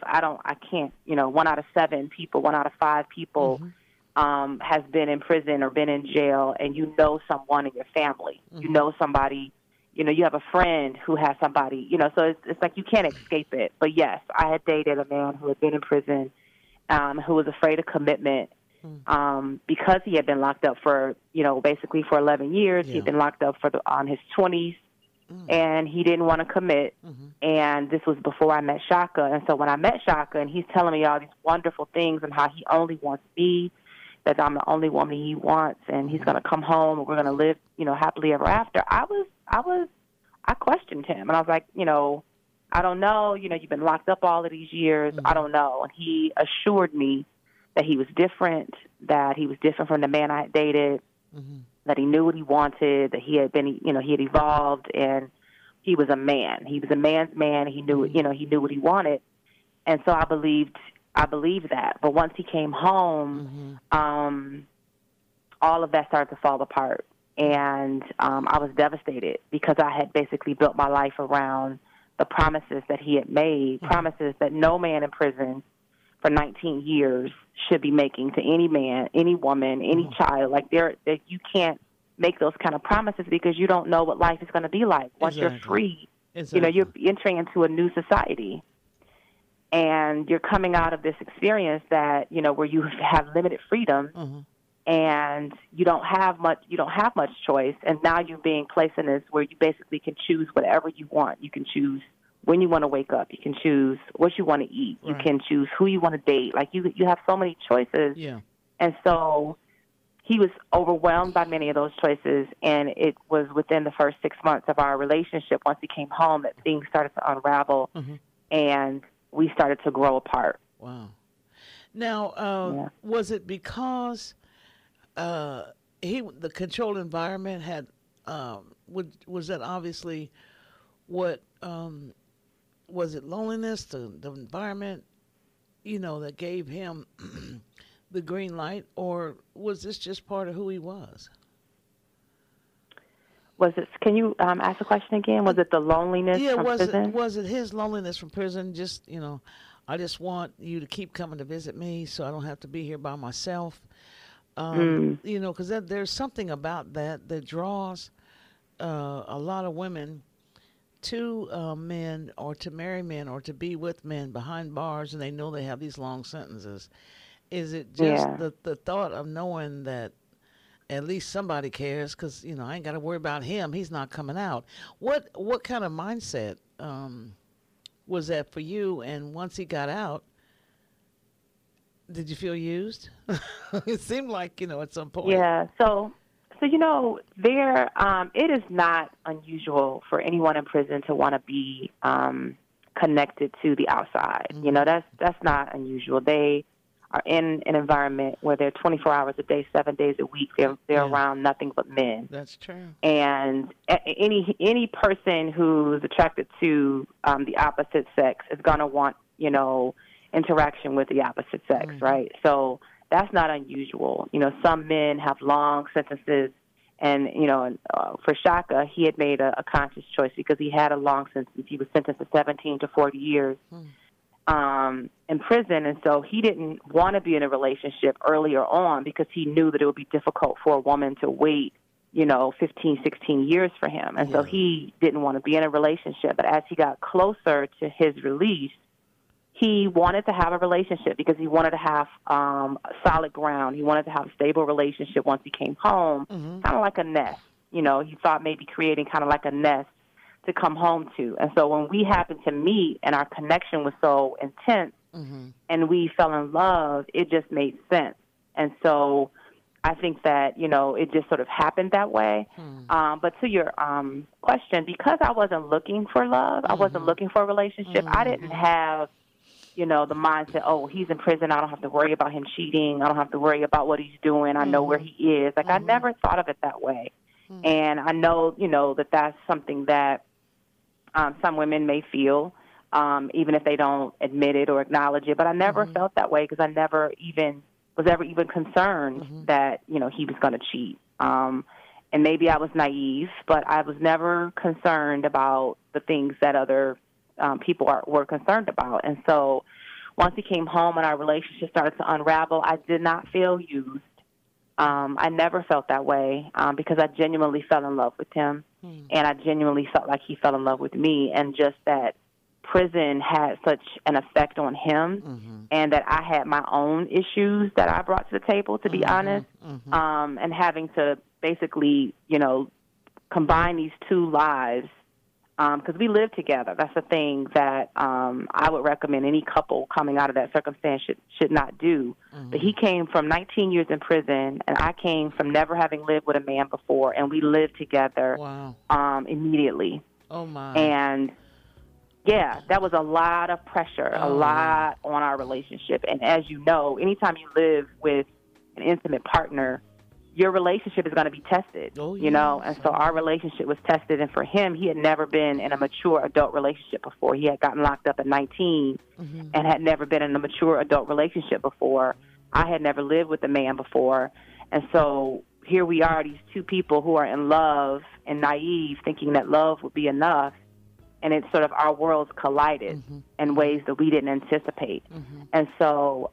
7 people, 1 out of 5 people has been in prison or been in jail, and someone in your family. You know somebody, you have a friend who has somebody, so it's like you can't escape it. But yes, I had dated a man who had been in prison, who was afraid of commitment because he had been locked up for, basically for 11 years. He'd been locked up on his 20s, and he didn't want to commit. And this was before I met Shaka. And so when I met Shaka, and he's telling me all these wonderful things and how he only wants me, that I'm the only woman he wants, and he's going to come home and we're going to live, happily ever after. I questioned him, and I was like, I don't know, you've been locked up all of these years. I don't know. And he assured me that he was different from the man I had dated, that he knew what he wanted, that he had been, he had evolved, and he was a man. He was a man's man. He knew, he knew what he wanted. And so I believed that. But once he came home, all of that started to fall apart. And I was devastated because I had basically built my life around the promises that he had made, promises that no man in prison for 19 years should be making to any man, any woman, any child. Like you can't make those kind of promises because you don't know what life is going to be like. Once you're free, you're entering into a new society. And you're coming out of this experience that, where you have limited freedom and you don't have much choice. And now you're being placed in this where you basically can choose whatever you want. You can choose when you want to wake up. You can choose what you want to eat. You can choose who you want to date. Like you have so many choices. Yeah. And so he was overwhelmed by many of those choices. And it was within the first 6 months of our relationship, once he came home, that things started to unravel. And we started to grow apart. Wow. Now, was it because the controlled environment had was that obviously what was it loneliness, the environment, that gave him the green light, or was this just part of who he was? Can you ask the question again? Was it the loneliness from prison? Was it his loneliness from prison? Just, I just want you to keep coming to visit me so I don't have to be here by myself. Because there's something about that draws a lot of women to men, or to marry men, or to be with men behind bars, and they know they have these long sentences. Is it just the thought of knowing that at least somebody cares, because I ain't got to worry about him, he's not coming out? What kind of mindset was that for you? And once he got out, did you feel used? It seemed like, at some point. Yeah. So there, it is not unusual for anyone in prison to want to be connected to the outside. That's not unusual. They are in an environment where they're 24 hours a day, 7 days a week. They're around nothing but men. That's true. And any person who's attracted to the opposite sex is going to want, interaction with the opposite sex, right? So that's not unusual. Some men have long sentences, and, for Shaka, he had made a conscious choice because he had a long sentence. He was sentenced to 17 to 40 years in prison, and so he didn't want to be in a relationship earlier on because he knew that it would be difficult for a woman to wait, 15, 16 years for him. And so he didn't want to be in a relationship. But as he got closer to his release, he wanted to have a relationship because he wanted to have solid ground. He wanted to have a stable relationship once he came home, kind of like a nest. He thought maybe creating kind of like a nest to come home to. And so when we happened to meet and our connection was so intense and we fell in love, it just made sense. And so I think that, it just sort of happened that way. But to your question, because I wasn't looking for love, I wasn't looking for a relationship, I didn't have, the mindset, oh, he's in prison, I don't have to worry about him cheating, I don't have to worry about what he's doing, I know where he is. Like, I never thought of it that way. And I know, that that's something that some women may feel, even if they don't admit it or acknowledge it. But I never felt that way because I never was ever concerned that, he was going to cheat. And maybe I was naive, but I was never concerned about the things that other people were concerned about. And so once he came home and our relationship started to unravel, I did not feel used. I never felt that way because I genuinely fell in love with him, and I genuinely felt like he fell in love with me, and just that prison had such an effect on him, and that I had my own issues that I brought to the table, to be honest, and having to basically, combine these two lives, because we lived together. That's the thing that I would recommend any couple coming out of that circumstance should not do. But he came from 19 years in prison, and I came from never having lived with a man before, and we lived together immediately. Oh, my. And, yeah, that was a lot of pressure, a lot on our relationship. And as you know, anytime you live with an intimate partner, your relationship is going to be tested, and so our relationship was tested. And for him, he had never been in a mature adult relationship before. He had gotten locked up at 19 and had never been in a mature adult relationship before. I had never lived with a man before. And so here we are, these two people who are in love and naive, thinking that love would be enough. And it's sort of our worlds collided in ways that we didn't anticipate. And so,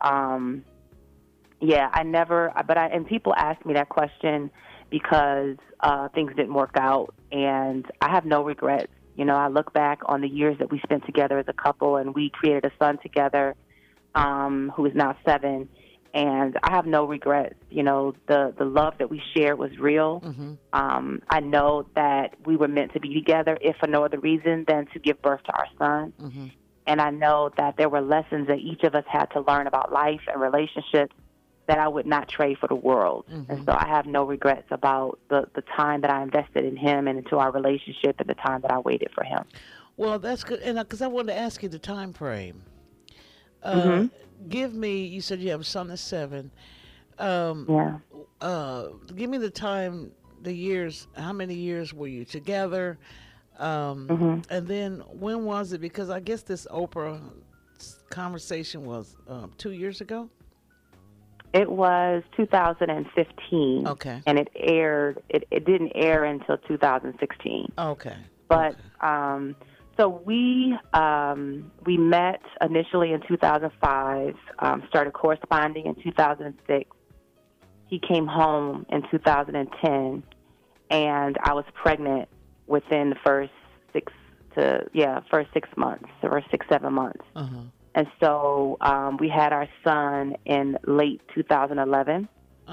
and people ask me that question because things didn't work out, and I have no regrets. I look back on the years that we spent together as a couple, and we created a son together who is now 7, and I have no regrets. The love that we shared was real. I know that we were meant to be together, if for no other reason than to give birth to our son. And I know that there were lessons that each of us had to learn about life and relationships that I would not trade for the world. And so I have no regrets about the time that I invested in him and into our relationship and the time that I waited for him. Well, that's good. And because I wanted to ask you the time frame. Give me, you said you have a son that's 7. Give me the time, the years. How many years were you together? And then when was it? Because I guess this Oprah conversation was 2 years ago. It was 2015. Okay. And it aired. It didn't air until 2016. Okay. But so we met initially in 2005. Started corresponding in 2006. He came home in 2010, and I was pregnant within the first 6 months, or 6-7 months. And so we had our son in late 2011.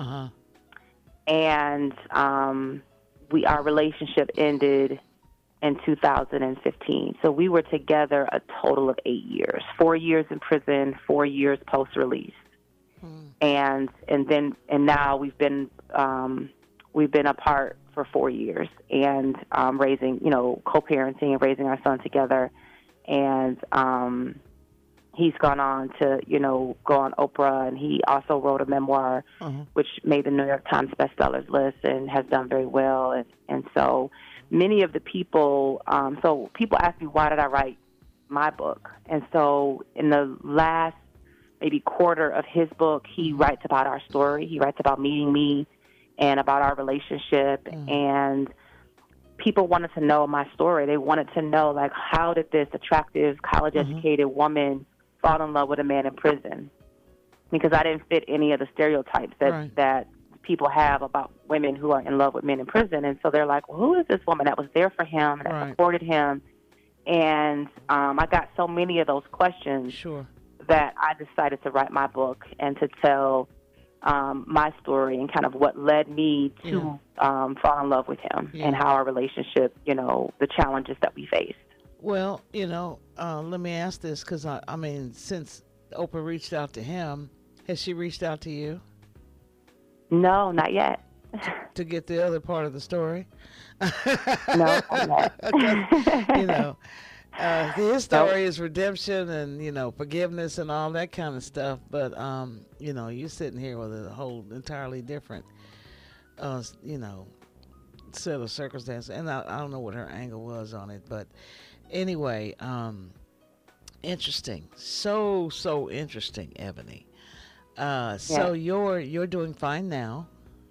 And our relationship ended in 2015. So we were together a total of 8 years, 4 years in prison, 4 years post-release. And now we've been apart for 4 years and raising, co-parenting and raising our son together. And he's gone on to, go on Oprah, and he also wrote a memoir, which made the New York Times bestsellers list and has done very well. And so many of the people, people ask me, why did I write my book? And so in the last maybe quarter of his book, he writes about our story. He writes about meeting me and about our relationship. And people wanted to know my story. They wanted to know, like, how did this attractive, college-educated woman fall in love with a man in prison? Because I didn't fit any of the stereotypes that people have about women who are in love with men in prison. And so they're like, well, who is this woman that was there for him, that supported him? And I got so many of those questions that I decided to write my book and to tell my story and kind of what led me to fall in love with him and how our relationship, the challenges that we faced. Well, let me ask this, because, I mean, since Oprah reached out to him, has she reached out to you? No, not yet. To get the other part of the story? No, not. His story is redemption and, forgiveness and all that kind of stuff. But, you're sitting here with a whole entirely different, set of circumstances. And I don't know what her angle was on it. But anyway, interesting. So interesting, Ebony. So you're doing fine now.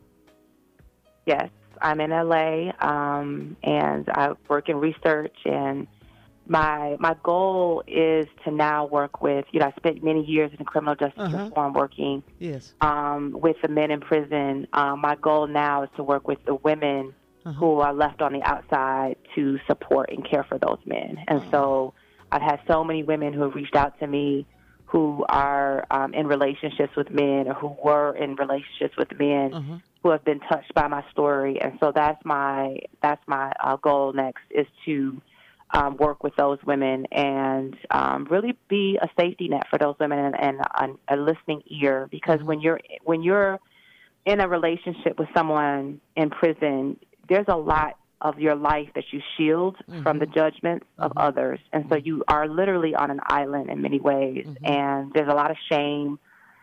Yes, I'm in LA, and I work in research, and my goal is to now work with, I spent many years in the criminal justice reform working with the men in prison. My goal now is to work with the women who are left on the outside to support and care for those men. And so I've had so many women who have reached out to me who are in relationships with men, or who were in relationships with men who have been touched by my story. And so that's my goal next, is to work with those women and really be a safety net for those women and a listening ear. Because when you're in a relationship with someone in prison, there's a lot of your life that you shield from the judgments of others. And so you are literally on an island in many ways, and there's a lot of shame.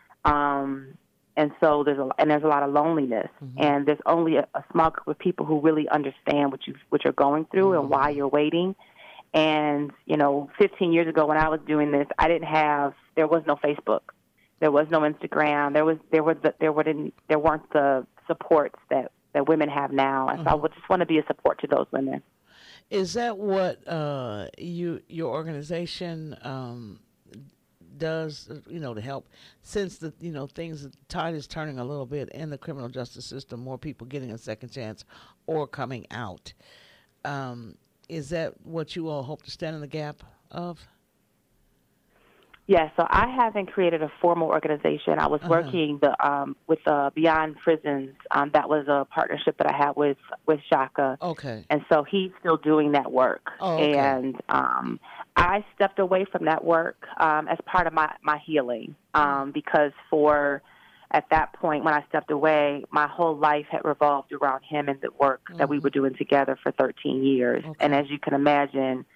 And so there's a lot of loneliness, and there's only a small group of people who really understand what you're going through and why you're waiting. And 15 years ago when I was doing this, there was no Facebook, there was no Instagram, there weren't the supports that women have now, and so I would just want to be a support to those women. Is that what your organization does? To help, since the the tide is turning a little bit in the criminal justice system, more people getting a second chance or coming out. Is that what you all hope to stand in the gap of? Yes, so I haven't created a formal organization. I was working with Beyond Prisons. That was a partnership that I had with Shaka. Okay. And so he's still doing that work. Oh, okay. And I stepped away from that work as part of my healing because at that point when I stepped away, my whole life had revolved around him and the work that we were doing together for 13 years. Okay. And as you can imagine,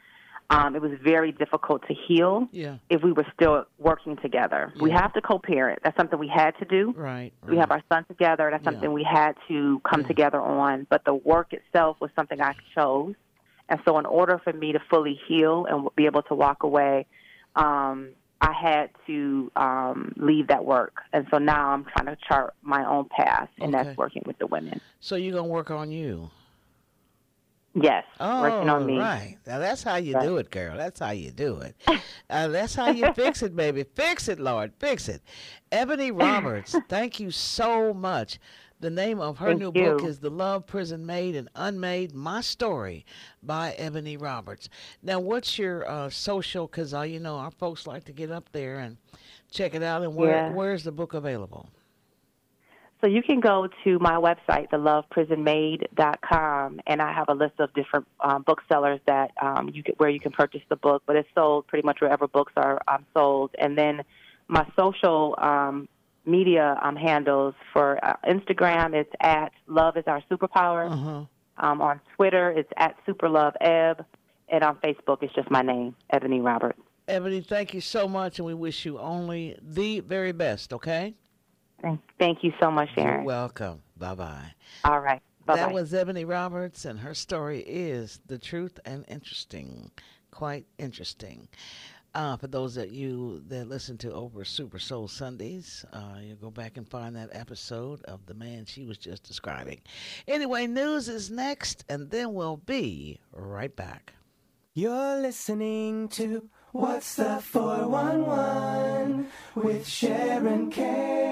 it was very difficult to heal if we were still working together. We have to co-parent. That's something we had to do. Right. We have our son together. That's something we had to come together on. But the work itself was something I chose. And so in order for me to fully heal and be able to walk away, I had to leave that work. And so now I'm trying to chart my own path, and that's working with the women. So you're going to work on you? Yes, working on me. Right. Now, that's how you do it, girl. That's how you do it. That's how you fix it, baby. Fix it, Lord. Fix it. Ebony Roberts, thank you so much. The name of her new book is The Love Prison Made and Unmade, My Story by Ebony Roberts. Now, what's your social, because, you know, our folks like to get up there and check it out. And where's the book available? So you can go to my website, theloveprisonmade.com, and I have a list of different booksellers that where you can purchase the book, but it's sold pretty much wherever books are sold. And then my social media handles for Instagram, it's at Love Is Our Superpower. On Twitter, it's at SuperLoveEb, and on Facebook, it's just my name, Ebony Roberts. Ebony, thank you so much, and we wish you only the very best, okay? Thank you so much, Sharon. You're welcome. Bye-bye. All right. Bye-bye. That was Ebony Roberts, and her story is the truth and interesting, quite interesting. For those of you that listen to over Super Soul Sundays, you'll go back and find that episode of the man she was just describing. Anyway, news is next, and then we'll be right back. You're listening to What's the 411 with Sharon K.